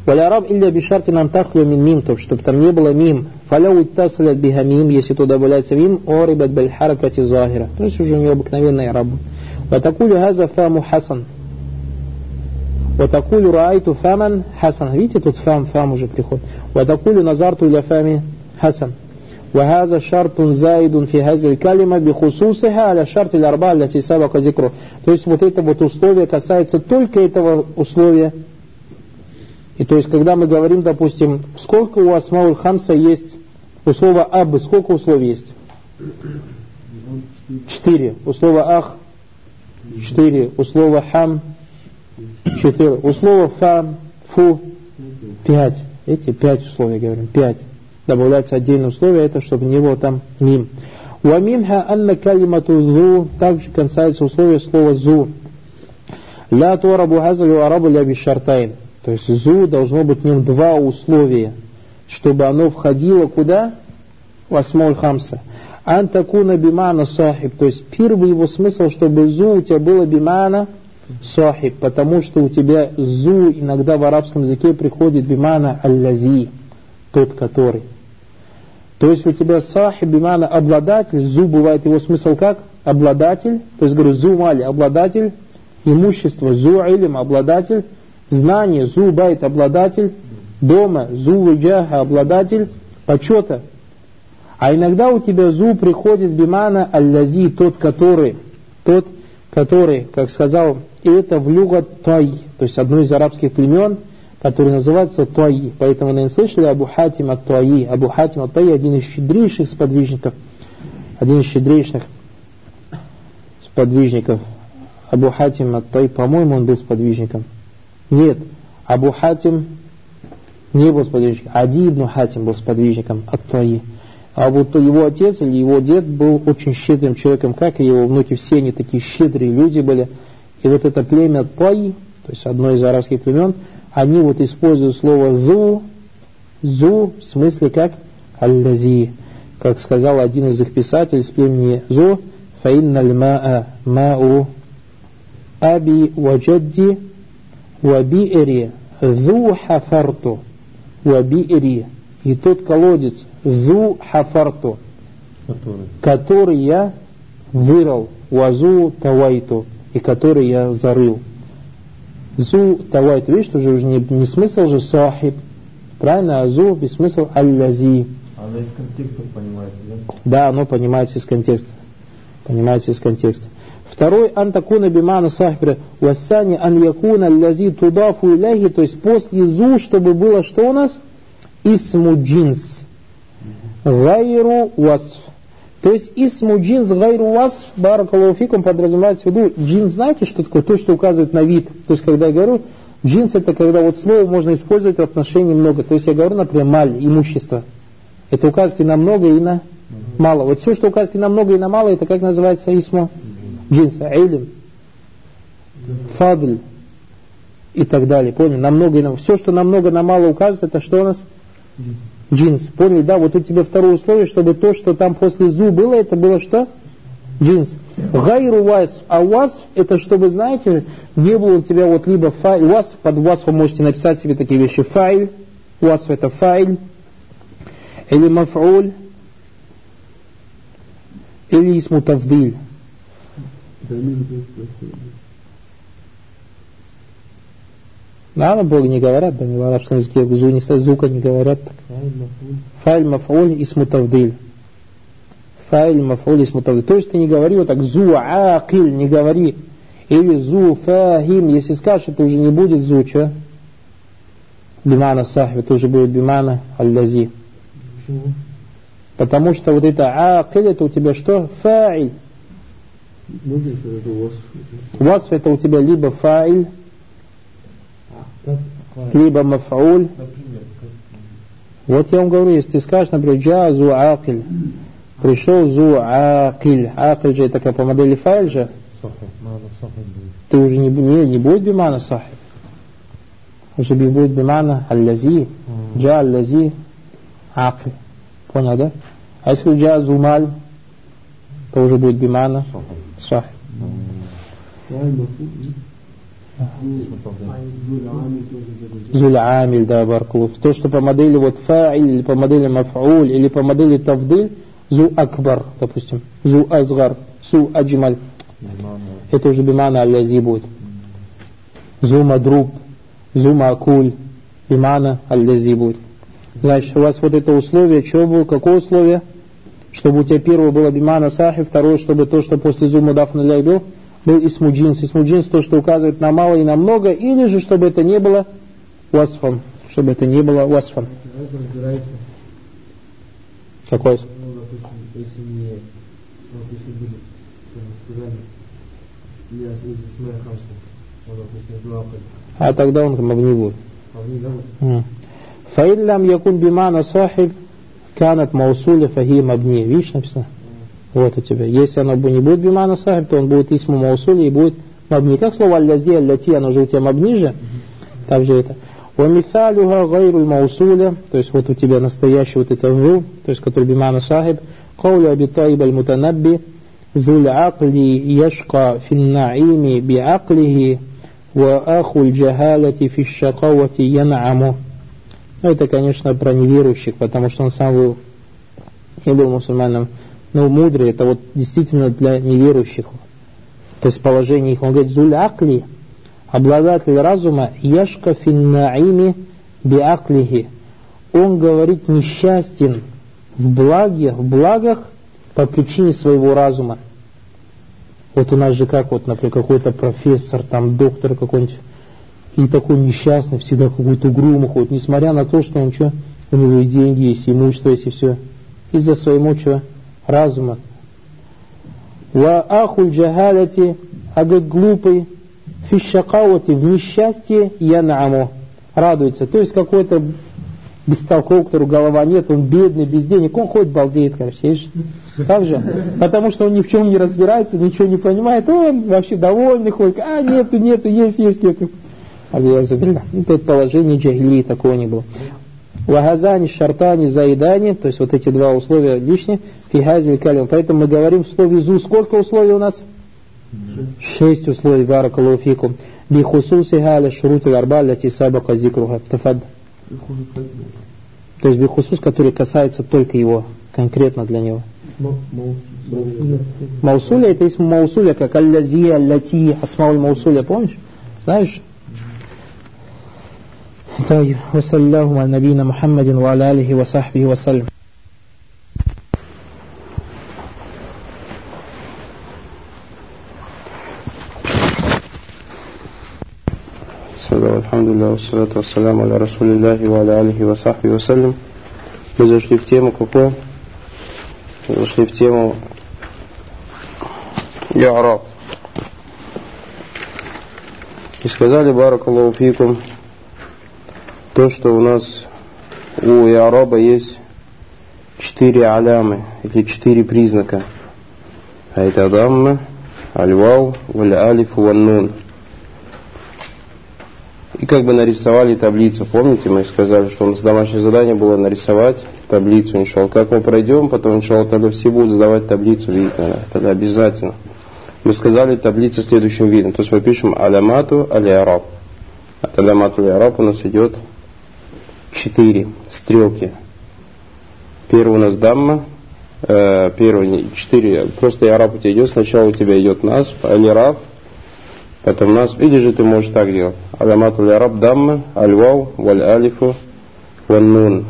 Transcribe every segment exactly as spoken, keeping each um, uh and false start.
Валяраб илля бишарти нам тахлю мин мим, то чтобы там не было мим. Фаляу иттасалят биха мим, если туда добавляется мим, орибат баль харакати захира. То есть уже у нее обыкновенная раб. Ватакулю газа фаму хасан. Ватакулю раайту фаман хасан. Видите, тут фам, фам уже приходит. Ватакулю назарту иля фами хасан. وهذا شرط زائد في هذه الكلمة بخصوصها على شرط الأربعة التي سبق ذكره. То есть вот это вот условие касается только этого условия. И то есть когда мы говорим, допустим, сколько у асмауль хамса есть у слова аб, сколько условий есть? Четыре. У слова ах четыре. У слова хам четыре. У слова фам, фу пять. Эти пять условий говорим. Пять. Добавляется отдельное условие, это чтобы не было там мим. Уаминха анна калимату зу, также касается условия слова зу. Ля туарабу хазалю арабу ля бишартайн. То есть зу должно быть в нем два условия, чтобы оно входило куда? В асмауль хамса. Ан такуна бимана сахиб. То есть первый его смысл, чтобы зу у тебя было бимана сахиб, потому что у тебя зу иногда в арабском языке приходит бимана аллази, тот который. То есть у тебя сахиб бимана обладатель, зу бывает его смысл как? Обладатель, то есть говорю зу мали, обладатель имущества, зу илим, обладатель знания, зу байт, обладатель дома, зу виджаха, обладатель почета. А иногда у тебя зу приходит бимана аллази, тот который, тот который, как сказал, и это в люгат тай, то есть одно из арабских племен, который называется Туаи. Поэтому, наверное, слышали Абу Хатим ат-Туаи. Абу Хатим ат-Туаи один из щедрейших сподвижников. Один из щедрейших сподвижников. Абу Хатим ат-Туаи, по-моему, он был сподвижником. Нет, Абу Хатим не был сподвижником. Ади ибн Хатим был сподвижником ат-Туаи. А вот его отец или его дед был очень щедрым человеком, как и его внуки. Все они такие щедрые люди были. И вот это племя Туаи, то есть одно из арабских племен, они вот используют слово «зу», «зу» в смысле как «аллази». Как сказал один из их писателей с племени «зу», «фаинналь ма'a мa'у аби ваджадди ваби'ри зу хафарту ваби'ри». И тот колодец «зу хафарту», который, который я вырыл, «вазу тавайту», и который я зарыл. Зу тавайт, видишь, что уже не, не смысл же сахиб, правильно, а зу без смысл аллази. Оно из контекста понимается, да? Да, оно понимается из контекста. Понимается из контекста. Второй, ан такуна бимана сахибра, вассани ан якуна аллази тудафу иляхи, то есть после зу, чтобы было что у нас? Исму джинс. Гайру васф. То есть исму джинс гайру васф, баракаллаху фикум, подразумевается в виду, джинс, знаете, что такое? То, что указывает на вид. То есть, когда я говорю, джинс это когда вот слово можно использовать в отношении много. То есть, я говорю, например, маль, имущество. Это указывает и на много, и на мало. Вот все, что указывает и на много, и на мало, это как называется исму джинса? Илм, фадль и так далее. Поняли? На много и на... Все, что на много, на мало указывает, это что у нас? Джинс. Поняли, да? Вот у тебя второе условие, чтобы то, что там после зу было, это было что? Джинс. Гайру васф. А васф, это чтобы, знаете, не было у тебя вот либо файль. Васф, под васфом можете написать себе такие вещи. Файль. Васф это файль. Или маф'уль. Или исму тавдиль. Да, но Бог не говорят, да, в арабском языке зу не зука не говорят. Файль маф'уль исму тавдиль. Файль маф'уль исму тавдиль. То есть ты не говори вот так зу акиль, не говори. Или зу фахим. Если скажешь, это уже не будет зу, что? Бимана сахиб, это уже будет бимана аллази. Почему? Потому что вот это акиль, это у тебя что? Фаиль. Васф это у тебя либо фаиль, либо маф'уль. Вот я вам говорю, если ты скажешь, например, джа зу акиль, пришел зу акиль, акиль же это как по модели фаиль же, ты уже не, не, не будет бимана сахиб, уже будет бимана аллази, джа аллази акиль. Понял, да? А если джа зу маль, то уже будет бимана сахиб. Зуль амиль, да, баракалуф. То, что по модели вот фа'иль, или по модели маф'уль, или по модели тавдиль, зу акбар, допустим, зу азгар, су аджмаль. Это уже бимана аль-лази будет. Зу мадруб, зу макуль, бимана аль-лази будет. Значит, у вас вот это условие, что было, какое условие? Чтобы у тебя первое было бимана сахи, второе, чтобы то, что после зу мудаф наляй был, был исму джинс. Исму джинс то, что указывает на мало и на много, или же, чтобы это не было васфан. Чтобы это не было васфан. Какой? Ну, допустим, если не, вот если будет, как вы сказали, я из Исмая Хамса, вот, допустим, два апель. А тогда он мабни будет. Мабни, да? Фаин лям якун бимана сахиб, канат маусуля фахи мабни. Видишь, написано? Вот у тебя. Если оно не будет бимана сахиб, то он будет исму маусуля и будет мабни. Как слово аль-лази, аль-лати, оно же у тебя мабни же. Также это. ومثالها غير الموصولة, то есть вот у тебя настоящий вот это зу, то есть который бимана сахиб, قول أبي طيب المتنبي ذو العقل يشقى في النعيم بعقله وأخو الجهالة في الشقوة ينعم. Это, конечно, про неверующих, потому что он сам был, не был мусульманом, но мудрый, это вот действительно для неверующих. То есть положение их, он говорит, ذو العقل, обладатель разума, яшка финнаими биаклихи. Он говорит несчастен в благе, в благах по причине своего разума. Вот у нас же как вот, например, какой-то профессор, там доктор какой-нибудь, и такой несчастный, всегда какой-то угрюмый ходит, несмотря на то, что он что, у него и деньги есть, и имущество есть, и все. Из-за своего что? Разума. Ва ахуль джахалати, а говорит глупый, фишакауати, в несчастье янаму, радуется. То есть какой-то бестолковый, у которого голова нет, он бедный, без денег, он ходит, балдеет, короче, видишь? Так же? Потому что он ни в чем не разбирается, ничего не понимает, он вообще довольный ходит, а нету, нету, есть, есть, нету. Это положение джахилии такого не было. Вагазани, шартани, заидани, то есть вот эти два условия лишние, фигазиль калим. Поэтому мы говорим в слове зу, сколько условий у нас? Шесть условий, баракаллаху фикум. Бихусуси халя шурут аль-арба ляти сабака зикруха. Тафад. То есть бихусус, который касается только его, конкретно для него. Маусуля, это из маусуля, как аль-лази, аль-лати, асмауль маусуля, помнишь? Знаешь? طيب وصلى الله على نبينا محمد وعلى آله وصحبه وسلم. Алхамдулилlah, вассалату вассаляму аля расулиллахи ва аля алихи ва сахби вассалям. Мы зашли в тему какую? Мы зашли в тему Я'раб. И сказали, баракаллаху фикум, то, что у нас у Я'раба есть четыре алямы, или четыре признака. А это дамма, аль-вау, валь-алиф, валь-нун. И как бы нарисовали таблицу. Помните, мы сказали, что у нас домашнее задание было нарисовать таблицу, иншалла. Как мы пройдем, потом, иншалла, тогда все будут сдавать таблицу, видно, тогда обязательно. Мы сказали таблица следующим видом. То есть мы пишем алямату аль-Я'раб. От алямату аль-Я'раб у нас идет четыре стрелки. Первый у нас дамма. Э, первый, четыре. Просто Я'раб у тебя идет. Сначала у тебя идет насб, аль-Раф. Потом нас, или же ты можешь так делать. Алямату аль-Я'раб дамма, аль-вау, валь-алифу, валь-нун.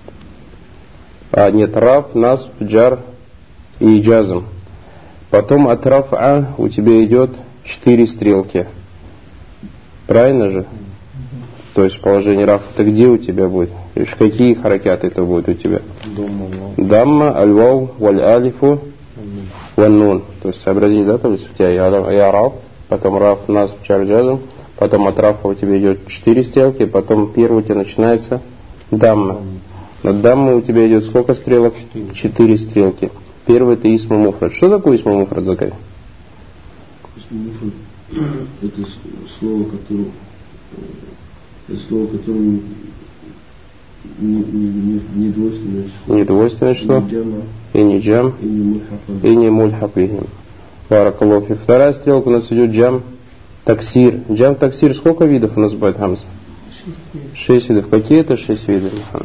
А нет, раф, насб, джар и джазм. Потом от рафа у тебя идет четыре стрелки. Правильно же? То есть положение раф, это где у тебя будет? Какие харакяты это будет у тебя? Дамма, аль-вау, валь-алифу, валь-нун. То есть сообразили, да, то есть у тебя Я'раб, потом раф, насб, джар, джазм. Потом от рафа у тебя идет четыре стрелки, потом первый у тебя начинается дамма. Над даммой у тебя идет сколько стрелок? Четыре стрелки. Первый это исму муфрад. Что такое исму муфрад, Закай? Исму муфрад это слово, которое это слово, которое не, не, не, не двойственное число. Не двойственное число. Не джама, и не джам. И не мульхак. И не мульхак. Баракаллаху фик. Вторая стрелка у нас идет джам. Таксир. Джам таксир сколько видов у нас бывает, Хамза? Шесть видов. Какие это шесть видов, Мухаммад?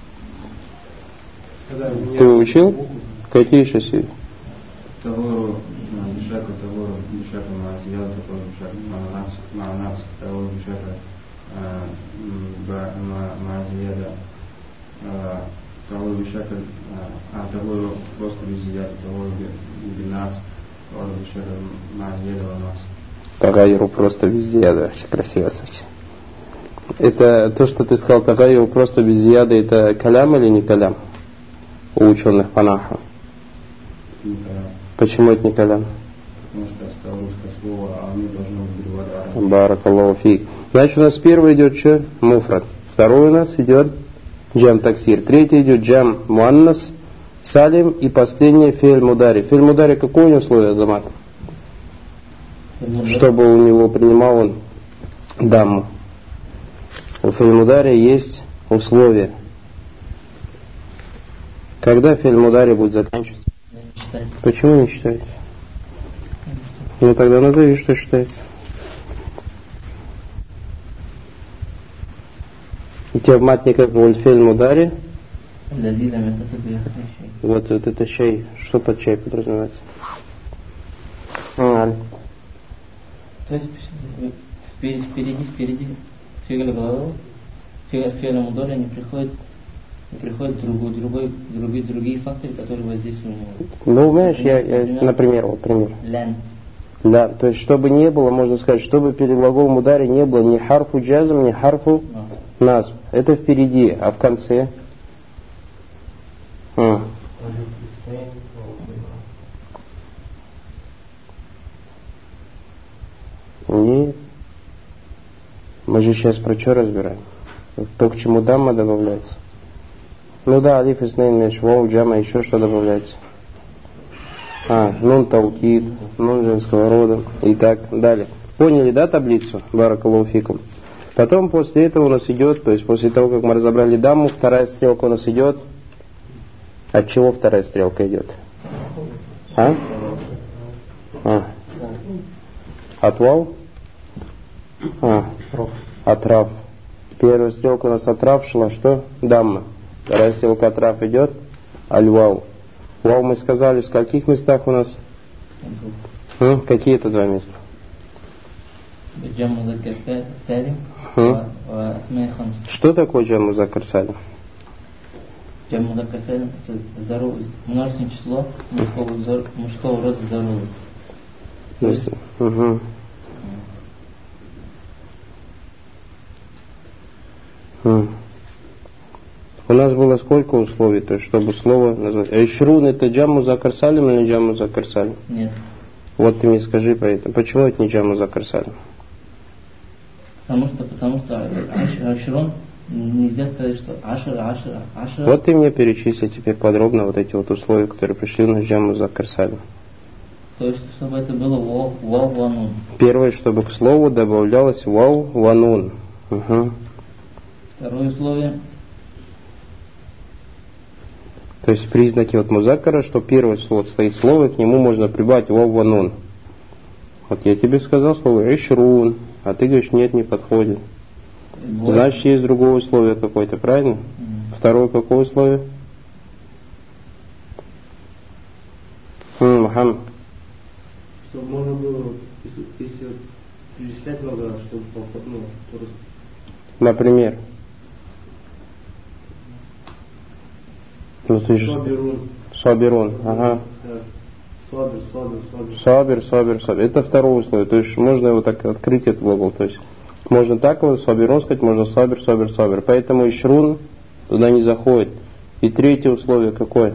Ты учил? Какие шесть видов? Того бешака, того бешака мазияда, того бешака манас, того бешака мазияда, того бешака, а того просто безияда, того бинас, того бешака мазияда ванас. Тагайру просто везде, да, очень красиво звучит. Это то, что ты сказал, тагайру просто без зияда, это калям или не калям у ученых по наху? Почему это не калям? Потому что стало русское слово, а они должны быть переводить. Баракаллаху фик. Значит, у нас первый идет что? Муфрад. Второй у нас идет джам таксир. Третий идет джам муаннас, салим и последний фейль мудари. Фейль мудари какое у него условие, Азамат? Чтобы у него принимал он дамму. У фейль мудари есть условия. Когда фейль мудари будет заканчиваться? Почему не считаете? Ну тогда назови, что считается. У тебя в матниках фейль мудари. Вот, вот это чай. Что под чай подразумевается? А, То есть впереди, впереди фигаль головы, фигаль мудори не приходит, не приходит другой, другой, другие, другие факторы, которые воздействуют на него. Ну, знаешь, я, я например, вот пример. Лян. Да, то есть, чтобы не было, можно сказать, чтобы перед глаголом ударе не было ни харфу джазм, ни харфу насб. Это впереди, а в конце? А. Нет. Мы же сейчас про что разбираем? То, к чему дамма добавляется. Ну да, алиф, иснейн, меш, воу, джама, еще что добавляется? А, нун таукид, нун женского рода и так далее. Поняли, да, таблицу? Баракаллаху фикум. Потом после этого у нас идет, то есть после того, как мы разобрали дамму, вторая стрелка у нас идет. От чего вторая стрелка идет? А? А. От вау? А. От рав. Первая стрелка у нас от рав шла, что? Дамма. Вторая стрелка от рав идет. Аль-вау. Вау мы сказали, в скольких местах у нас? М? Какие это два места? Что такое джам музаккар салим? Джам музаккар салим это множественное число мужского, мужского рода заруры. Угу. Угу. У нас было сколько условий, то есть, чтобы слово назвать? Ишрун это джам музаккар салим или джам музаккар салим? Нет. Вот ты мне скажи по этому. Почему это не джам музаккар салим? Потому что, потому что ашрун нельзя сказать, что ашр, ашр, ашр. Вот ты мне перечисли теперь подробно вот эти вот условия, которые пришли у нас в джам музаккар салим. То есть, чтобы это было вау, вау, ванун. Первое, чтобы к слову добавлялось вау, ванун. Угу. Второе условие. То есть признаки вот музаккара, что первое слово стоит слово, и к нему можно прибавить вау, ванун. Вот я тебе сказал слово ишрун, а ты говоришь, нет, не подходит. Вот. Значит, есть другое условие какое-то, правильно? Mm. Второе какое условие? Мухаммад. Чтобы можно было, если, если перечислять много, чтобы ну, просто... Например. Ну, ты же... Сабирун. Сабирун, ага. Сабир, сабир, сабир. Сабир, сабир, сабир. Это второе условие. То есть можно его так открыть, этот глагол. То есть можно так его сабирун сказать, можно сабир, сабир, сабир. Поэтому ишрун туда не заходит. И третье условие какое?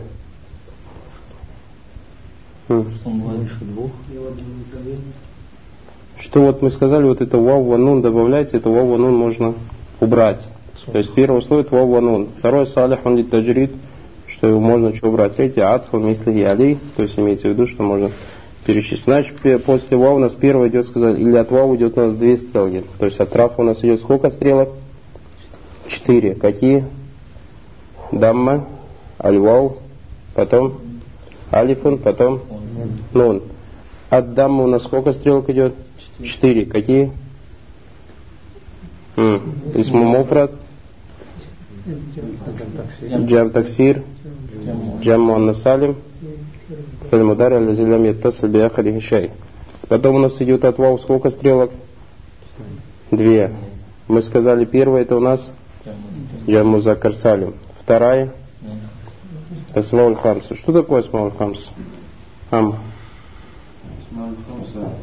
Что вот мы сказали, вот это вау ванун добавляется, это вау ванун можно убрать. То есть первое условие это вау ванун. Второе салихун ли таджрид, что его можно что убрать. Третье атфу мисли алей, то есть имеется в виду, что можно перечислить. Значит, после вау у нас первое идет сказать, или от вау идет у нас две стрелки. То есть от рафа у нас идет сколько стрелок? Четыре. Какие? Дамма, аль-вау, потом алифун, потом нун. От даммы у нас сколько стрелок идет? Четыре. Какие? М. Исму муфрад, джам таксир, джам муаннас салим, филь мудари аллази лам яттасиль би ахарихи шай. Потом у нас идет от вау сколько стрелок? Две. Мы сказали, первая это у нас джам музаккар салим. Вторая асмауль хамса. Что такое асмауль хамса? Ам. Асмауль хамса.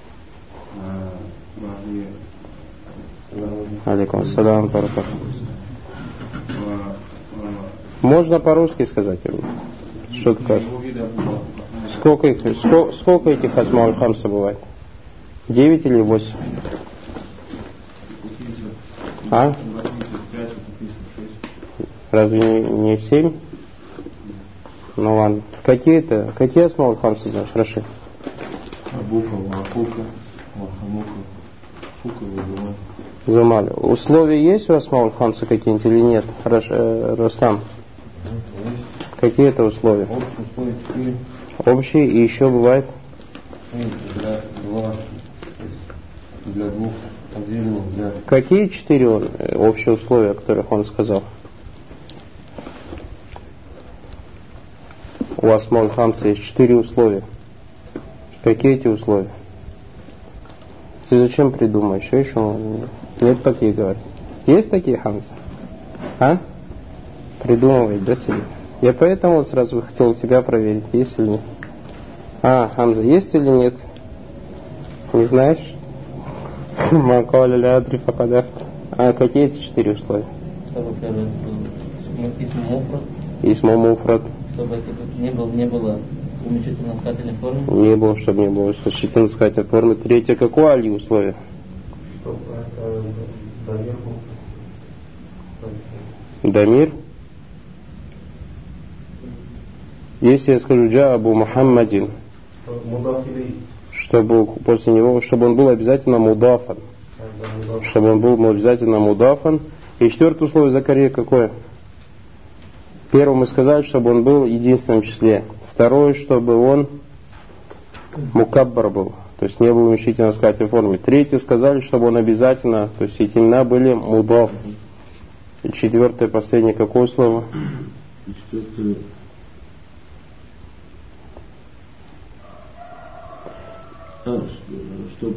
Алейкум ассалам, баракат. Можно по-русски сказать? Что такое? Сколько, их, сколько, сколько этих асмауль хамса бывает? Девять или восемь? А? Разве не, не семь? Ну ладно. Какие-то, какие асмауль хамса знаешь, Рашид? Абука, Вахука, Вахамука, Фука, Вахука. Замали. Условия есть у асмауль хамса какие-нибудь или нет? Раш, э, Рустам? Какие это условия? Общие условия четыре. Общие и еще бывает? Для два, для двух отдельных, для... Какие четыре он, э, общие условия, о которых он сказал? У асмауль хамса есть четыре условия. Какие эти условия? Ты зачем придумаешь? Еще нет таких, говорят. Есть такие хамзы? А? Придумывай для себя. Я поэтому вот сразу хотел у тебя проверить, есть или нет. А, хамза, есть или нет? Не знаешь? Макаля ля адри факадафт. А какие эти четыре условия? Чтобы первое был исму муфрад. Исму муфрад. Чтобы это не было, не было уменьшительно-искательной формы. Не было, чтобы не было уменьшительно-искательной формы. Третье, какое али условие? Чтобы это дамир был. Дамир. Если я скажу джа абу Мухаммадин, чтобы после него, чтобы он был обязательно мудафан. Чтобы он был обязательно мудафан. И четвертое условие Закария какое? Первое мы сказали, чтобы он был в единственном числе. Второе, чтобы он мукаббар был, то есть не был в уменьшительно-искательной форме. Третье сказали, чтобы он обязательно, то есть эти имена были мудаф. И четвертое, последнее, какое слово? Четвертое. А, что?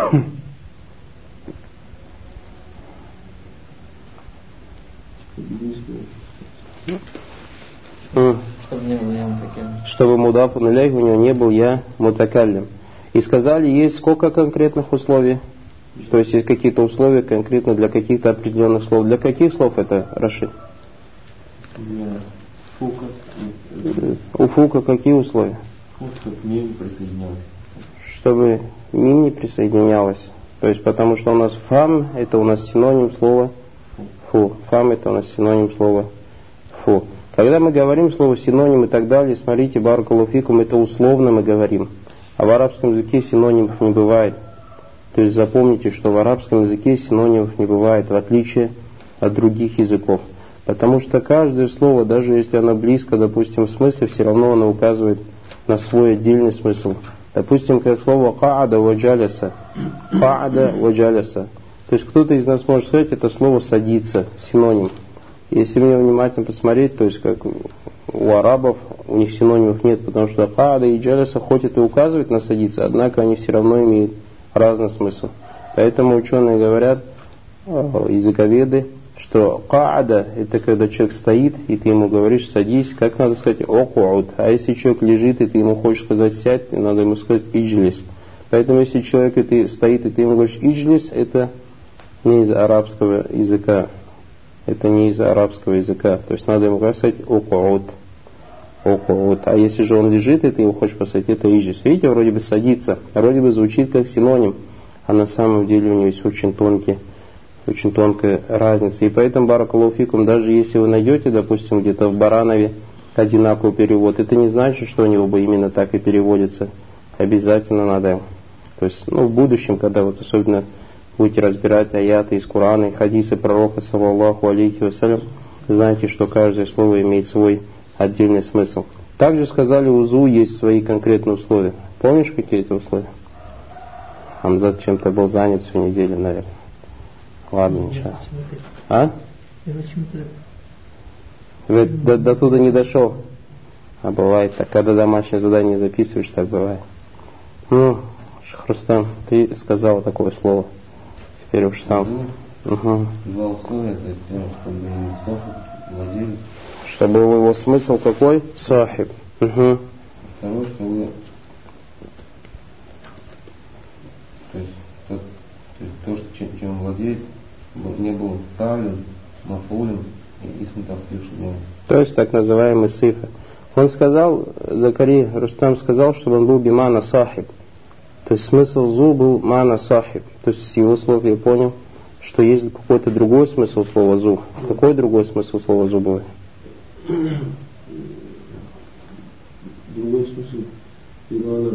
Чтобы не был я мутакаллим. Чтобы мудафун иляйх у него не был я мутакаллим. И сказали, есть сколько конкретных условий? То есть есть какие-то условия конкретно для каких-то определенных слов. Для каких слов это, Рашид? Для фука. У фука какие условия? Фук, чтобы мим присоединялось. Чтобы мим не присоединялось. То есть потому что у нас фам это у нас синоним слова фу. Фам это у нас синоним слова фу. Когда мы говорим слово синоним и так далее, смотрите, баракаллаху фикум, это условно мы говорим. А в арабском языке синонимов не бывает. То есть запомните, что в арабском языке синонимов не бывает, в отличие от других языков. Потому что каждое слово, даже если оно близко, допустим, в смысле, все равно оно указывает на свой отдельный смысл. Допустим, как слово «ка'ада ваджаляса». «Ка'ада ваджаляса». То есть кто-то из нас может сказать, это слово «садиться», синоним. Если мне внимательно посмотреть, то есть как у арабов, у них синонимов нет, потому что «ка'ада» и «джаляса» хоть это указывает на «садиться», однако они все равно имеют разный смысл. Поэтому ученые говорят, языковеды, что «ка'ада» это когда человек стоит, и ты ему говоришь «садись», как надо сказать «оку'уд». А если человек лежит, и ты ему хочешь сказать «сядь», надо ему сказать «иджлис». Поэтому если человек и ты, стоит, и ты ему говоришь «иджлис», это не из арабского языка. Это не из арабского языка. То есть надо ему сказать «оку'уд». «Оку'уд». А если же он лежит, и ты ему хочешь сказать «это иджлис». Видите, вроде бы «садится», вроде бы звучит как синоним, а на самом деле у него есть очень тонкий очень тонкая разница. И поэтому, баракаллаху фикум, даже если вы найдете, допустим, где-то в Баранове одинаковый перевод, это не значит, что у него бы именно так и переводится. Обязательно надо. То есть, ну, в будущем, когда вот особенно будете разбирать аяты из Корана и хадисы пророка, саллаллаху алейхи вассалям, знайте, что каждое слово имеет свой отдельный смысл. Также сказали, у узу есть свои конкретные условия. Помнишь, какие это условия? Хамзат чем-то был занят всю неделю, наверное. Ладно, ничего. А? Вы до, до туда не дошел. А бывает так, когда домашнее задание записываешь, так бывает. Ну, Шахрустам, ты сказал такое слово. Теперь уж сам. Угу. Два условия, это первое, чтобы сахиб, владелец. Чтобы его смысл какой? Сахиб. Угу. Второе, чтобы то есть, то, то, есть, то что, чем, чем владеет, не был ставлен, мафулем и исм тафтиш. То есть так называемый сифа. Он сказал, Закари Рустам сказал, чтобы он был бимана сахиб. То есть смысл зу был мана сахиб. То есть с его слов я понял, что есть какой-то другой смысл слова зу. Какой другой смысл слова зу будет? Другой смысл. Имана.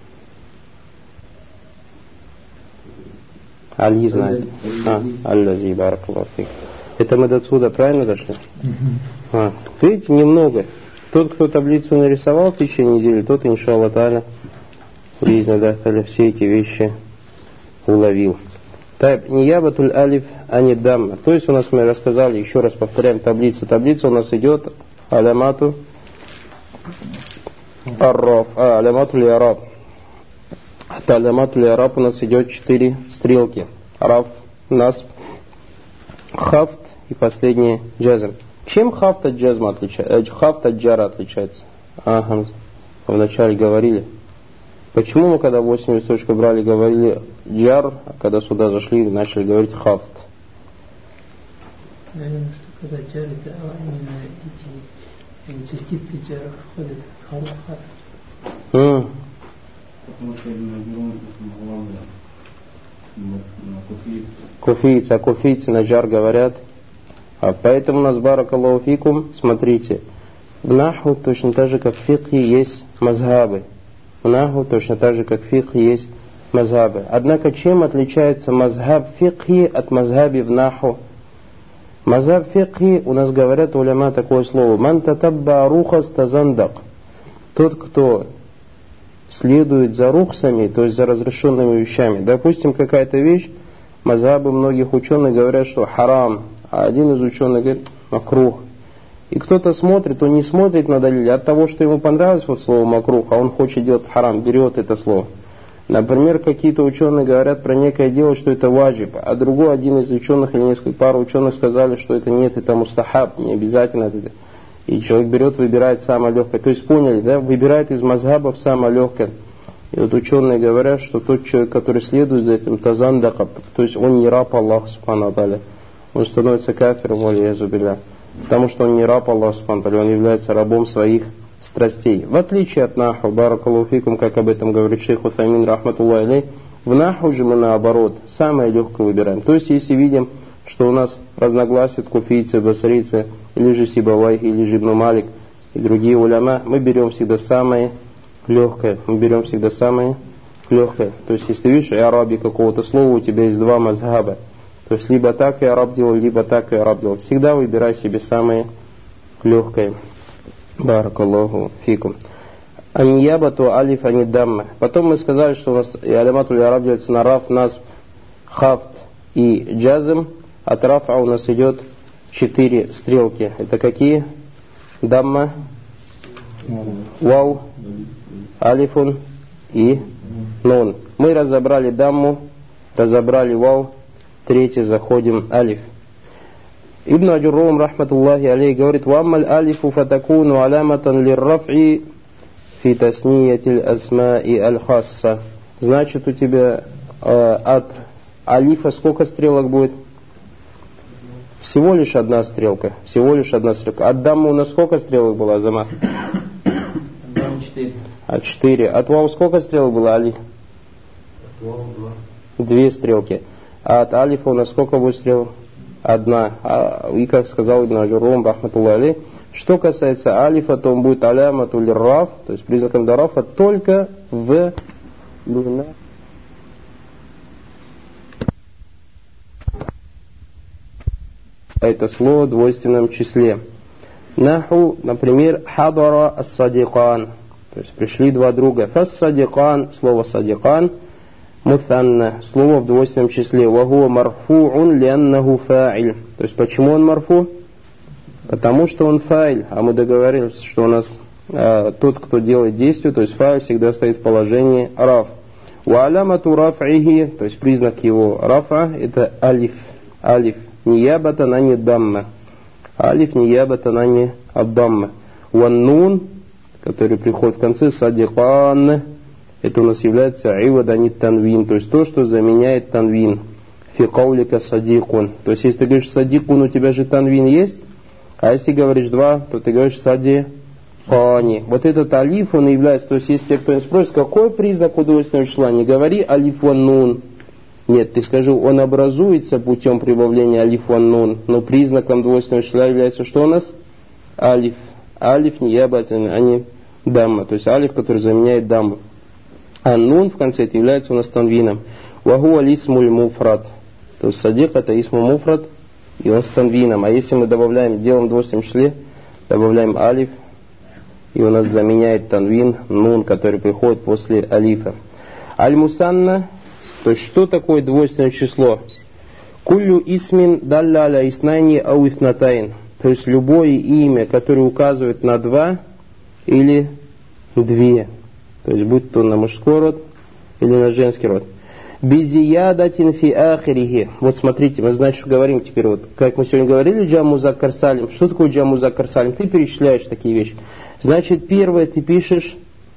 Али знает. А, аллази баракаллаху фик. Это мы до отсюда правильно дошли? А, видите, немного. Тот, кто таблицу нарисовал в течение недели, тот, иншаллах та'аля, би'изни все эти вещи уловил. Так, ниябатуль алиф ани дамма. То есть у нас мы рассказали, еще раз повторяем таблицу. Таблица у нас идет алямату арраф, а, аляматуль араб. От аляматуль араб у нас идет четыре стрелки. Раф, насб, хафт и последнее джазм. Чем хафт от джазма отличается? Хафт от джара отличается? Ага, вначале говорили. Почему мы, когда восемь листочков брали, говорили джар, а когда сюда зашли, начали говорить хафт? Я думаю, что когда джар, это именно эти частицы джара входят в хафт. Mm. Куфийцы, а куфийцы на джар говорят. А поэтому у нас баракаллаху фикум, смотрите, в наху точно так же, как в фикхе есть мазхабы. В наху точно так же, как в фикхе есть мазхабы. Однако, чем отличается мазхаб фикхи от мазхаби в наху? Мазхаб фикхи, у нас говорят уляма такое слово, ман татабба рухас тазандак. Тот, кто следует за рухсами, то есть за разрешенными вещами. Допустим, какая-то вещь, мазхабы многих ученых говорят, что харам, а один из ученых говорит макрух. И кто-то смотрит, он не смотрит на далиль от того, что ему понравилось вот слово макрух, а он хочет делать харам, берет это слово. Например, какие-то ученые говорят про некое дело, что это ваджиб, а другой один из ученых или несколько пар ученых сказали, что это нет, это мустахаб, не обязательно это. И человек берет, выбирает самое легкое. То есть поняли, да, выбирает из мазхабов самое легкое. И вот ученые говорят, что тот человек, который следует за этим, тазандакаб, то есть он не раб Аллаха субхану ва тааля, он становится кафиром, валиязу билля, потому что он не раб Аллаха субхану ва тааля, он является рабом своих страстей. В отличие от наху, баракаллаху фикум, как об этом говорит шейх Утаймин, рахматуллахи алейх, в наху же мы наоборот, самое легкое выбираем. То есть, если видим, что у нас разногласия куфийцы, басрийцы, или же Сибавайхи, или же Ибн Малик, и другие уляма, мы берем всегда самое легкое. Мы берем всегда самое легкое. То есть, если ты видишь, и араби какого-то слова, у тебя есть два мазхаба. То есть, либо так и араб делал, либо так и араб делал. Всегда выбирай себе самое легкое. Баракаллаху фикум. Аниябату алиф анидамма. Потом мы сказали, что у нас и алямату ли араб делится на раф, насб, хафт и джазм. От рафа у нас идет четыре стрелки. Это какие? Дамма, вау, алифун и нун. Мы разобрали дамму, разобрали вау, третий заходим алиф. Ибн Аджуррум, рахматуллахи алейх, говорит, «Ваммаль алифу фатакуну аляматан лиррафи фи таснiyatил асмаи аль-хасса». Значит, у тебя э, от алифа сколько стрелок будет? Всего лишь одна стрелка. Всего лишь одна стрелка. От даммы у нас сколько стрелок было, Азамат? Дамма четыре. От четыре. От вау сколько стрелок было, Али? От вау два. Две стрелки. А от алифа у нас сколько будет стрелок? Одна. А, и как сказал Ибн Аджуррум, рахматуллахи алейх, что касается алифа, то он будет алямату лирраф, то есть признаком дарафа только в это слово в двойственном числе. Наху, например, хадара ас-садикан, то есть пришли два друга. Фас-садикан, слово садикан, мутанна, слово в двойственном числе. Вагуа марфу'ун лианнаху фа'иль. То есть почему он марфу? Потому что он фа'иль. А мы договорились, что у нас э, тот, кто делает действие, то есть фа'иль всегда стоит в положении раф. Ва алямату раф'ихи, то есть признак его рафа, это алиф. Алиф. Ниябатан ани дамма. Алиф ниябатан ани аддамма. Ван нун, который приходит в конце, садикан, это у нас является ивадан танвин, то есть то, что заменяет танвин. Фи каулика садикун. То есть если ты говоришь садикун, у тебя же танвин есть, а если говоришь два, то ты говоришь садикани. Вот этот алиф, он является, то есть если тебя кто-нибудь спросит, какой признак удовольственного числа, не говори алиф ван нун. Нет, ты скажи, он образуется путем прибавления алиф ван нун, но признаком двойственного числа является что у нас? Алиф. Алиф ниябатан ани дамма, то есть алиф, который заменяет дамму. А нун в конце это является у нас танвином. Вагу алисмуль муфрат. То есть садик это исму муфрат, и он с танвином. А если мы добавляем, делаем в двойственном числе, добавляем алиф, и у нас заменяет танвин, нун, который приходит после алифа. Аль-мусанна, то есть что такое двойственное число? Куллю исмин далля аля иснайни ау ифнатайн. То есть любое имя, которое указывает на два или две. То есть будь то на мужской род или на женский род. Безиядатин фи ахирихи. Вот смотрите, мы значит говорим теперь, вот как мы сегодня говорили, джам музаккар салим. Что такое джам музаккар салим? Ты перечисляешь такие вещи. Значит, первое ты пишешь,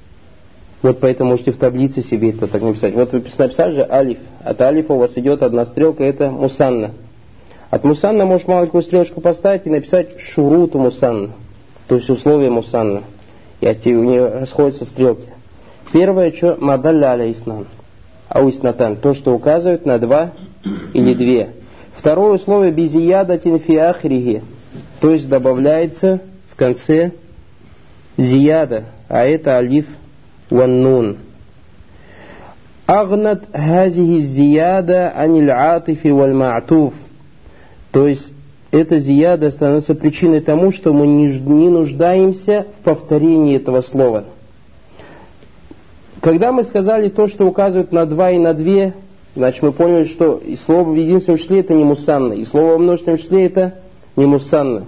вот поэтому можете в таблице себе это так написать. Вот вы написали же алиф. От алифа у вас идет одна стрелка, это мусанна. От мусанна можешь маленькую стрелочку поставить и написать шуруту мусанна. То есть условия мусанна. И от у нее расходятся стрелки. Первое, что мадалля аля иснан. Ау иснатан. То, что указывает на два или две. Второе условие безиядатин фи ахрихи. То есть добавляется в конце зияда. А это алиф ван нун. Агнат хазихи зияда аниль атифи валь ма'туф. То есть эта зияда становится причиной тому, что мы не нуждаемся в повторении этого слова. Когда мы сказали то, что указывает на два и на две, значит мы поняли, что и слово в единственном числе это не мусанна, и слово в множественном числе это не мусанна.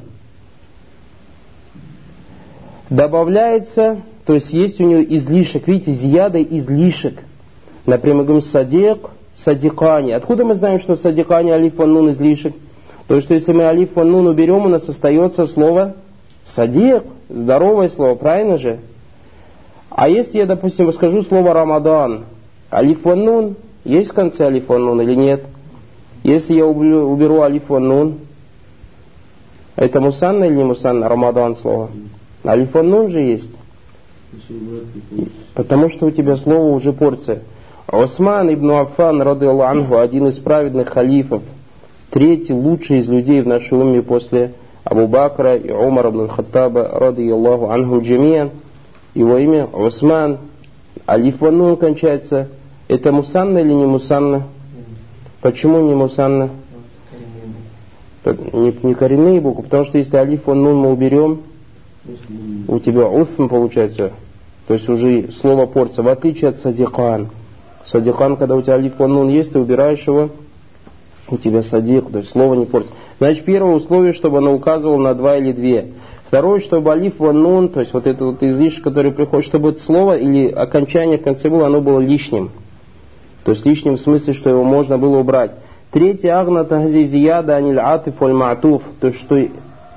Добавляется, то есть есть у него излишек, видите, зияда излишек. Например, мы говорим садик, садикани. Откуда мы знаем, что садикани алиф ван нун излишек? То есть, что если мы алиф ван нун уберем, у нас остается слово садик, здоровое слово, правильно же? А если я, допустим, скажу слово рамадан, алиф ван нун, есть в конце алиф ван нун или нет? Если я уберу, уберу алиф ван нун, это мусанна или не мусанна, рамадан слово? Алиф ван нун же есть. Потому что у тебя слово уже порция. Усман ибн Аффан, рады Аллаху анху, один из праведных халифов, третий лучший из людей в нашей умме после Абу Бакра и Умара ибн Хаттаба, рады Аллаху анху джамия. Его имя Усман, алиф ван нун кончается. Это мусанна или не мусанна? Почему не мусанна? Не, не коренные буквы, потому что если алиф ван нун мы уберем, у тебя усм получается, то есть уже слово порция, в отличие от садикан. Садикан, когда у тебя алиф ван нун есть, ты убираешь его, у тебя садик, то есть слово не портится. Значит, первое условие, чтобы оно указывало на два или две. Второе, чтобы алиф ван нун, то есть вот это вот излишек, который приходит, чтобы это слово или окончание в конце было, оно было лишним. То есть лишним в смысле, что его можно было убрать. Третье, агна тахзи зияда аниль атиф валь ма'туф, то есть что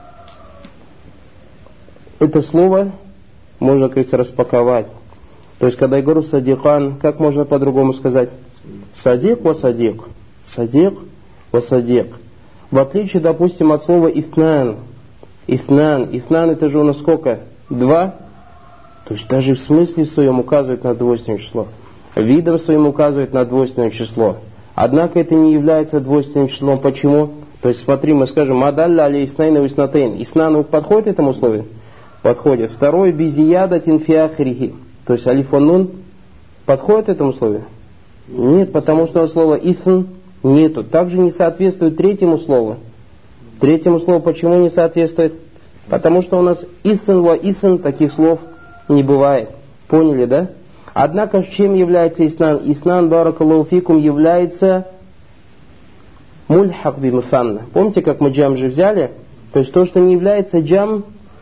это слово можно, как говорится, распаковать. То есть, когда я говорю садикан, как можно по-другому сказать? Садик ва садик. Садик ва садик. В отличие, допустим, от слова ифнан. Ифнан. Ифнан это же у нас сколько? Два. То есть, даже в смысле своем указывает на двойственное число. Видом своим указывает на двойственное число. Однако это не является двойственным числом. Почему? То есть, смотри, мы скажем, мадалля али иснайна виснатейн. Иснан подходит этому условию? Подходит. Второе, безияда тинфиахрихи. То есть алиф ван нун подходит этому условию? Нет, потому что слово ифн нету. Также не соответствует третьему слову. Третьему слову почему не соответствует? Потому что у нас исн ва исн таких слов не бывает. Поняли, да? Однако, чем является иснан? Иснан, баракаллаху фикум, является мульхак би мусанна. Помните, как мы джам же взяли? То есть то, что не является джам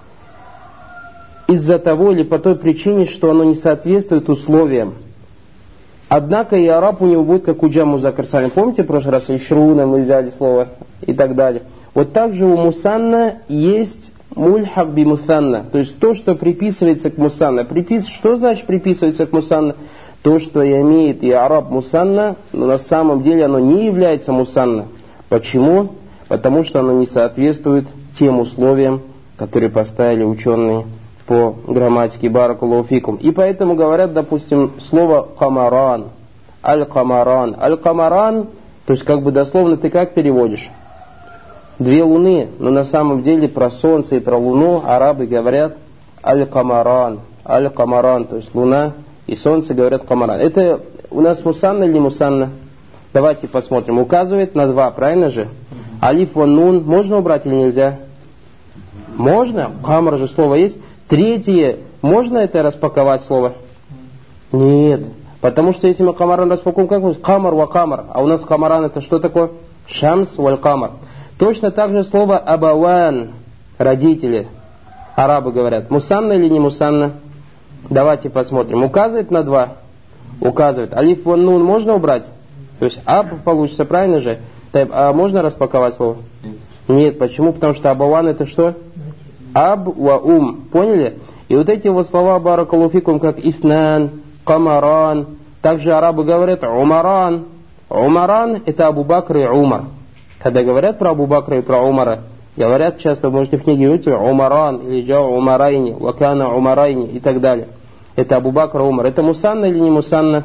из-за того или по той причине, что оно не соответствует условиям. Однако и араб у него будет как у джам музаккар салим. Помните, в прошлый раз ишруна мы взяли слово и так далее. Вот также у мусанна есть мульхак би мусанна. То есть то, что приписывается к мусанна. Припис... Что значит приписывается к мусанна? То, что имеет и араб мусанна, но на самом деле оно не является мусанна. Почему? Потому что оно не соответствует тем условиям, которые поставили ученые по грамматике баракаллаху фикум. И поэтому говорят, допустим, слово камаран, аль-камаран. Аль-камаран, то есть как бы дословно ты как переводишь? Две луны, но на самом деле про солнце и про луну арабы говорят аль-камаран, аль-камаран, то есть луна и солнце говорят камаран. Это у нас мусанна или не мусанна? Давайте посмотрим. Указывает на два, правильно же? Алиф ван нун можно убрать или нельзя? Можно. Камар же слово есть. Третье, можно это распаковать слово? Нет. Потому что если мы камаран распакуем, как мы камар ва камар. А у нас камаран это что такое? Шамс валь камар. Точно так же слово абаван, родители. Арабы говорят. Мусанна или не мусанна? Давайте посмотрим. Указывает на два? Указывает. Алиф ван нун можно убрать? То есть аб получится, правильно же? А можно распаковать слово? Нет. Почему? Потому что абаван это что? Аб ва ум. Поняли? И вот эти вот слова баракаллаху фикум, как ифнан, камаран. Также арабы говорят умаран. Умаран это Абу Бакр и Умар. Когда говорят про Абу Бакра и про Умара, говорят часто, вы можете в книге видеть, умаран или джау умарайни, вакана умарайни и так далее. Это Абу Бакр и Умар. Это мусанна или не мусанна?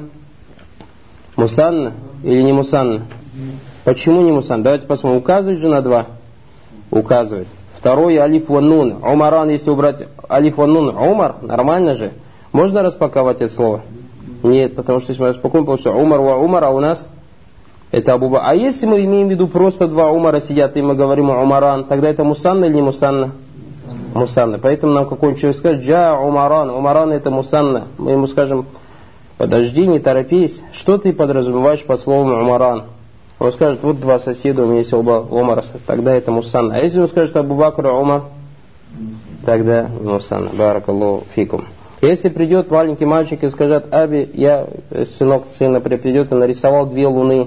Мусанна или не мусанна? Почему не мусанна? Давайте посмотрим. Указывает же на два? Указывает. Второй алиф ван нун. Умаран, если убрать алиф ван нун, Умар, нормально же? Можно распаковать это слово? Нет, потому что если мы распакуем, потому что Умар ва Умар, а у нас это Абу Бакр. А если мы имеем в виду просто два Умара сидят, и мы говорим Умаран, тогда это мусанна или не мусанна? Мусанна. Поэтому нам какой-нибудь человек скажет, джа Умаран, Умаран это мусанна. Мы ему скажем, подожди, не торопись, что ты подразумеваешь под словом Умаран? Он скажет, вот два соседа, у меня есть оба Умара, тогда это мусанна. А если он скажет Абу Бакр и Умар, тогда мусанна. Баракаллаху фикум. Если придет маленький мальчик и скажет, Аби, я, сынок, сын, например, придет и нарисовал две луны,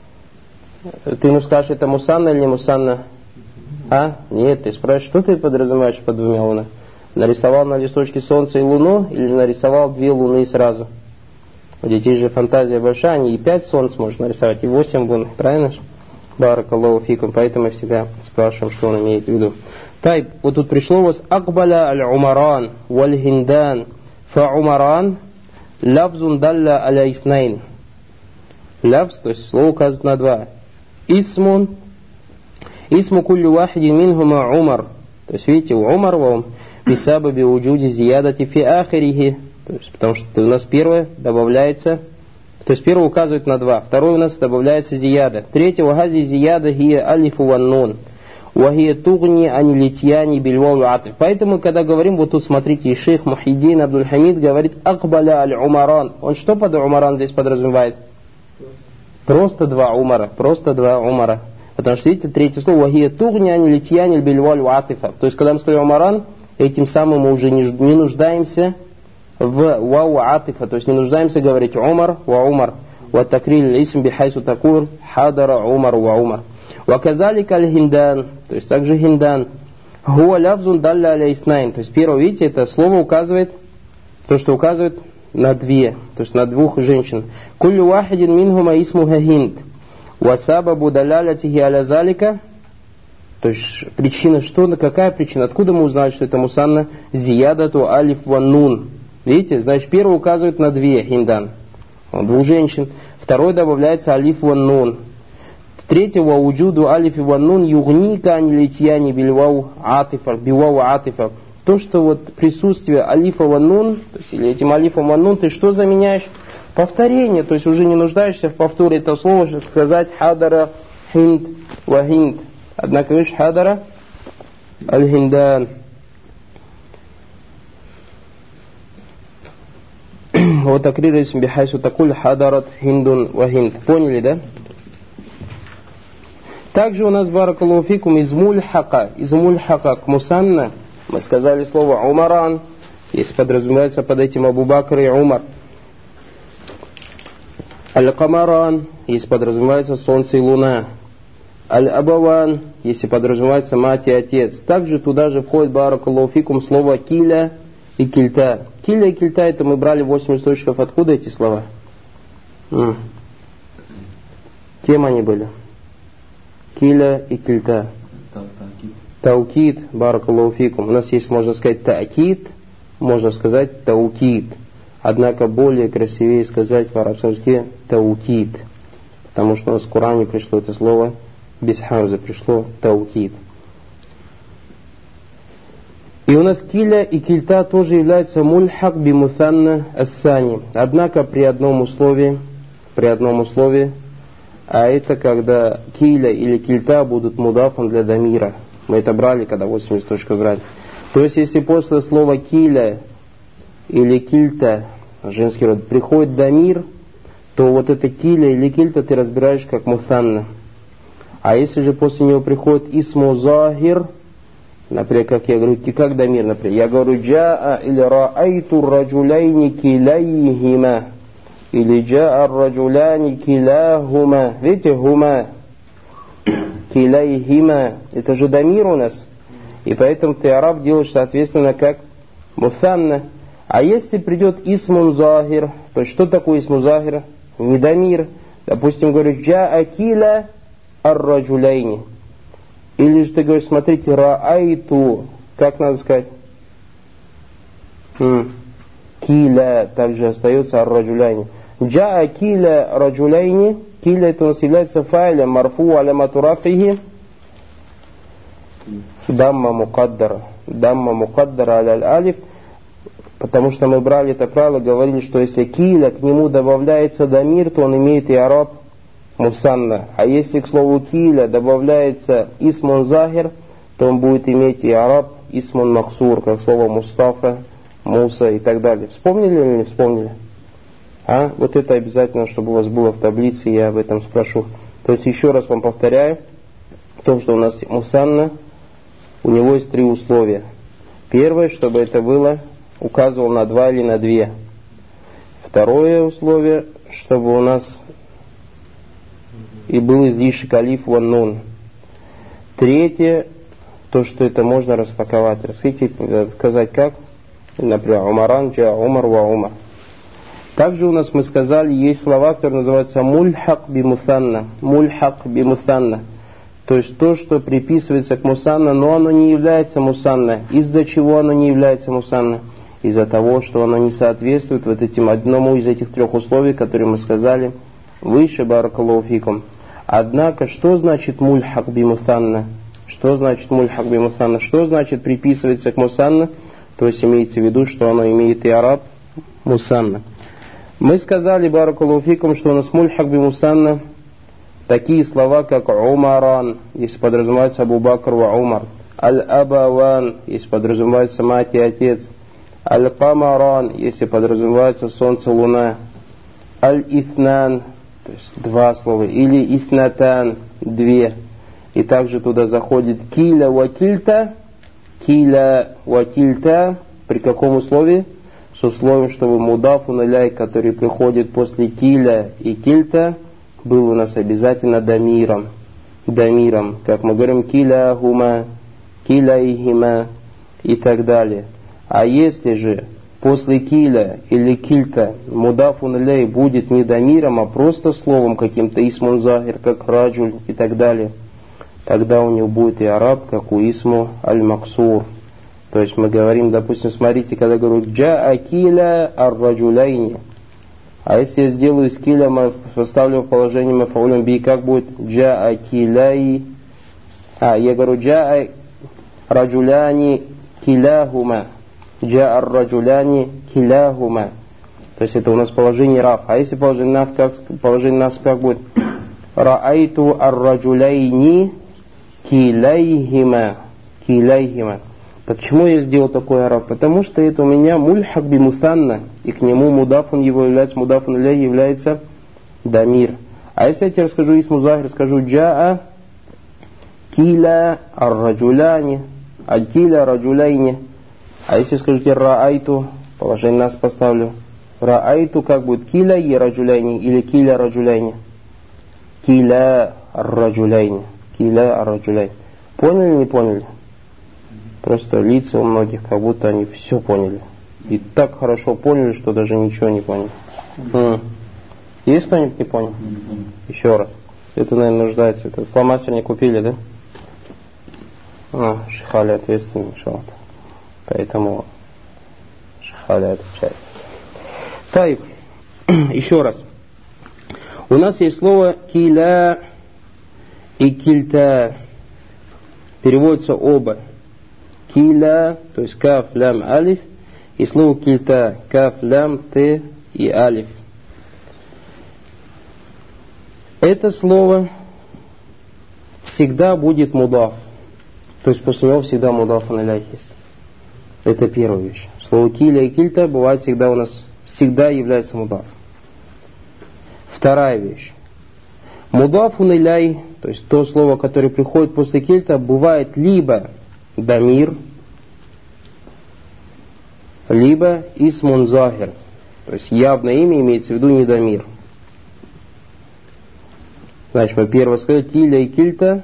ты ему скажешь, это мусанна или не мусанна? А? Нет, ты спрашиваешь, что ты подразумеваешь под двумя лунами? Нарисовал на листочке солнце и луну или нарисовал две луны сразу? У детей же фантазия большая, они и пять солнц может нарисовать, и восемь лун, правильно же? Баракаллаху фикум, поэтому мы всегда спрашиваем, что он имеет в виду. Тайб, вот тут пришло у вас акбаля аль-умаран валь-хиндан фа-умаран лавзун далля аля иснайн. Лавз, то есть слово указывает на два. Исмун, исму куллю вахиди минхума умар. То есть видите, у умар вам бисабаби уджуди зиядати фи ахирихи. То есть потому что у нас первое добавляется, то есть первое указывает на два, второе у нас добавляется зияда. Третье, вагази зияда хия алифу ван нун. Вахия тугни анилитьяни бильвау атиф. Поэтому, когда говорим, вот тут смотрите, и шейх Мухиддин Абдуль Хамид говорит акбаля аль-умаран. Он что под умаран здесь подразумевает? Просто два умара, просто два умара. Потому что, видите, третье слово, вахия тугни анилитьяни бильвау атифа. То есть, когда мы сказали умаран, этим самым мы уже не, не нуждаемся в вау атифа. То есть, не нуждаемся говорить умар ва умар. Ва такриль исм бихайсу такур хадара умар ва умар. Ваказалика аль-хиндан, то есть также хиндан. Хуа лавзун далля аля иснайн. То есть первое, видите, это слово указывает, то, что указывает на две, то есть на двух женщин. Куллю вахидин минхума исмуха хинд. Васабабу далялятихи аля залика. То есть причина что? Какая причина? Откуда мы узнали, что это мусанна? Зиядату алиф ван нун. Видите, значит первое указывает на две хиндан. Двух женщин. Второе добавляется алиф ван нун. Третьего уджуду алифи ван нун югника анилитьяни бильвау атифа, бивау атифа. То, что вот присутствие алифа ван нун, то есть или этим алифом ван нун, ты что заменяешь? Повторение, то есть уже не нуждаешься в повторе этого слова, чтобы сказать хадара хинд ва хинд. Однако видишь хадара аль-хиндан. Вот акририсм бихайсу такуль хадарат хиндун вахинд. Поняли, да? Также у нас баракаллаху фикум из мульхака. Из мульхака к мусанна мы сказали слово умаран, если подразумевается под этим Абу Бакр и Умар. Аль-Камаран, если подразумевается солнце и луна. Аль-Абаван, если подразумевается мать и отец. Также туда же входит баракаллаху фикум слово киля и кильта. Киля и кильта, это мы брали восемь источников. Откуда эти слова? М. Кем они были? Киля и кильта. Таукид, баракаллаху фикум. У нас есть, можно сказать, таакид, можно сказать таукид. Однако более красивее сказать в арабском языке таукид. Потому что у нас в Коране пришло это слово, без хамзы пришло таукид. И у нас киля и кильта тоже являются мульхак би мусанна ассани. Однако при одном условии, при одном условии, а это когда киля или кильта будут мудафом для дамира. Мы это брали, когда восемьдесят точка брали. То есть, если после слова киля или кильта, женский род, приходит дамир, то вот это киля или кильта ты разбираешь как мусанна. А если же после него приходит исму захир, например, как я говорю, как дамир, например, я говорю джаа или раайту раджуляйни киляйхима, или джаа раджуляни киляхума. Видите, хума, киляйхима, это же дамир у нас. И поэтому ты араб делаешь, соответственно, как мусанна. А если придет исмун захир, то что такое исмун захир? Не дамир. Допустим, говоришь джаа киля ар-раджуляйни. Или же ты говоришь, смотрите, раайту, как надо сказать? М. Киля, также остается ар-раджуляйни. Джаа киля раджуляйни. Киля это у нас является файлем марфу алямату рафихи дамма мукаддара. Дамма мукаддара аляль алиф. Потому что мы брали это правило, говорили, что если киля к нему добавляется дамир, то он имеет и араб мусанна. А если к слову киля добавляется исмун захир, то он будет иметь и араб исмун махсур, как слово Мустафа, Муса и так далее. Вспомнили или не вспомнили? А? Вот это обязательно, чтобы у вас было в таблице, я об этом спрошу. То есть еще раз вам повторяю, то, что у нас мусанна, у него есть три условия. Первое, чтобы это было, указывал на два или на две. Второе условие, чтобы у нас и был излишек алиф ван нун. Третье, то, что это можно распаковать. Расскажите, сказать как? Например, умаран, джа умар, ва умар. Также у нас, мы сказали, есть слова, которые называются мульхак би мусанна. Мульхак би мусанна. То есть то, что приписывается к мусанна, но оно не является мусанна. Из-за чего оно не является мусанна? Из-за того, что оно не соответствует вот этим одному из этих трех условий, которые мы сказали выше, баракаллаху фикум. Однако, что значит мульхак би мусанна? Что значит мульхак би мусанна? Что значит приписывается к мусанна? То есть имеется в виду, что оно имеет и араб мусанна. Мы сказали, баракаллаху фикум, что у нас мульхак би мусанна такие слова, как умаран, если подразумевается Абу Бакр ва Умар. Аль-Абаван, если подразумевается мать и отец. Аль-Камаран, если подразумевается солнце, луна. Аль-Ифнан, то есть два слова. Или Иснатан, две. И также туда заходит киля ва кильта. Киля ва кильта. При каком условии? С условием, чтобы мудафу наляй, который приходит после киля и кильта, был у нас обязательно дамиром. Дамиром. Как мы говорим, киля хума, киля ихима и так далее. А если же после киля или кильта мудафу наляй будет не дамиром, а просто словом каким-то исмун захир, как раджуль и так далее, тогда у него будет и араб, как у исму аль-максур. То есть мы говорим, допустим, смотрите, когда говорю джаа киля ар-раджуляйни. А если я сделаю из киля, поставлю в положение мафаулем би, как будет джаа киляй. А, я говорю джаа раджуляни киляхума. Джаа раджуляни киляхума. То есть это у нас положение раф. А если положение наф, как положение нас как будет? Раайту ар-раджуляйни киляйхима. Киляйхима. Почему я сделал такой араб? Потому что это у меня мульхак би мусанна. и к нему мудафун его является, мудафун иляйхи является дамир. А если я тебе расскажу исму захир, скажу джаа киля ар-раджуляни, аль-киля раджуляйни. А если скажу тебе раайту, положение нас поставлю, раайту, как будет киля и раджуляйни или киля раджуляйни? Киля ар-раджуляйни. Киля ар-раджуляйни. Поняли или не поняли? Просто лица у многих, как будто они все поняли. И так хорошо поняли, что даже ничего не поняли. М. Есть кто-нибудь не понял? Еще раз. Это, наверное, нуждается. Это фломастер не купили, да? А, Шихали ответственный, шалт. Поэтому Шихали отвечает. Так, еще раз. У нас есть слово киля и кильта. Переводятся оба. Киля, то есть каф, лям, алиф. И слово кильта, каф, лям, т и алиф. Это слово всегда будет мудаф. То есть после него всегда мудаф иляйхи есть. Это первая вещь. Слово киля и кильта бывает всегда у нас, всегда является мудаф. Вторая вещь. Мудаф иляй, то есть то слово, которое приходит после кильта, бывает либо дамир, либо исмун захир. То есть явное имя имеется в виду не дамир. Значит, мы первое сказали, киля и кильта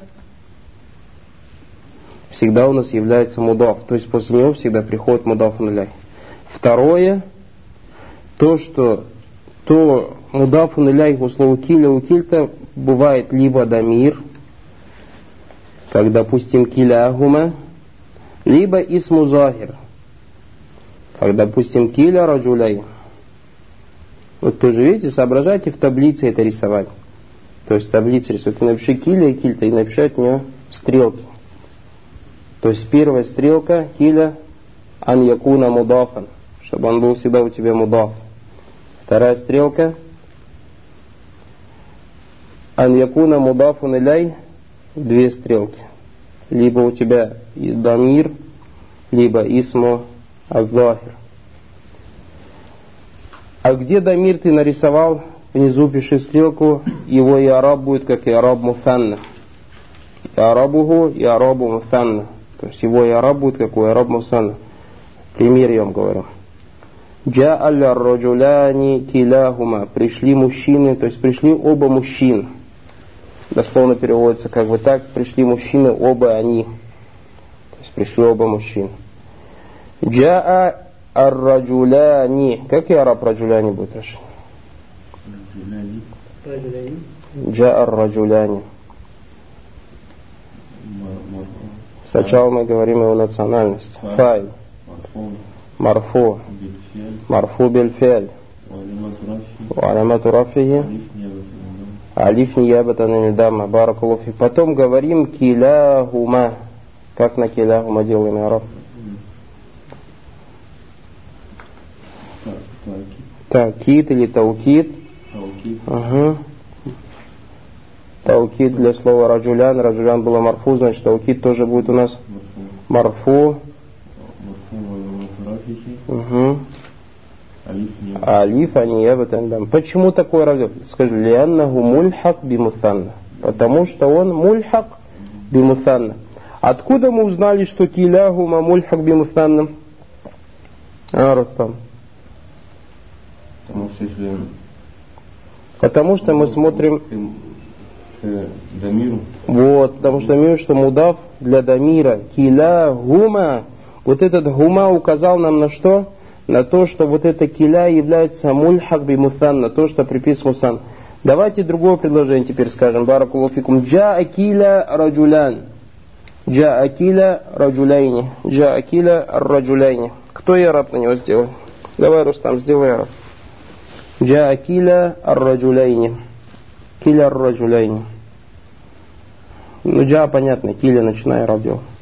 всегда у нас является мудаф. То есть после него всегда приходит мудаф иляй. Второе, то, что то мудаф иляй у слова киля у кильта бывает либо дамир, как, допустим, киляхума, либо исму захир, как, допустим, киля раджуляй. Вот тоже, видите, соображайте в таблице это рисовать. То есть таблица рисует. Ты напиши киля и кильта и напиши от нее стрелки. То есть первая стрелка киля ан якуна мудафан, чтобы он был всегда у тебя мудаф. Вторая стрелка ан якуна мудафун иляй, две стрелки. Либо у тебя дамир, либо исму аз-захир. А где дамир ты нарисовал? Внизу пиши стрелку, его иараб будет как иараб муфанна. Иарабуху иарабу муфанна. То есть его иараб будет как у иараб муфанна. Пример я вам говорю. Джа'алля раджуляни киляхума. Пришли мужчины, то есть пришли оба мужчины. Дословно переводится как бы так. Пришли мужчины, оба они. То есть пришли оба мужчины. Джа'a ар-раджуляни. Как иараб раджуляни будет, Рашид? Джа ар-раджуляни. Сначала мы говорим его национальность. Фай. Марфу. Марфу бельфель. Аламату рафихи. Алиф ниябатан нидама. Баракулуфи. Потом говорим киляхума. Как на киляхума делаем араб? Таукид или таукид. Ага. Таукид для слова раджулян. Раджулян было марфу, значит таукид тоже будет у нас марфу. Угу. Алиф, а не ябатан. Почему такой раздел? Скажи, лианнаху мульхак бимусанна. Потому что он мульхак бимусанна. Откуда мы узнали, что киляхума мульхак бимусанна? А, Рустам. Потому что если... Потому что мы смотрим... Дамиру. Вот, потому что дамир, что мудаф для дамира. Киля гума. Вот этот гума указал нам на что? На то, что вот это киля является мульхак би мусан, то, что припис мусан. Давайте другое предложение теперь скажем. Баракулуфикум. Джа акиля раджулян. Джа акиля раджуляйни. Джа акиля раджуляйни. Кто яраб на него сделал? Давай, Рустам, сделай яраб. Джа акиля раджуляйни. Киля раджуляйни. Ну, джа понятно, киля начинай яраб делать.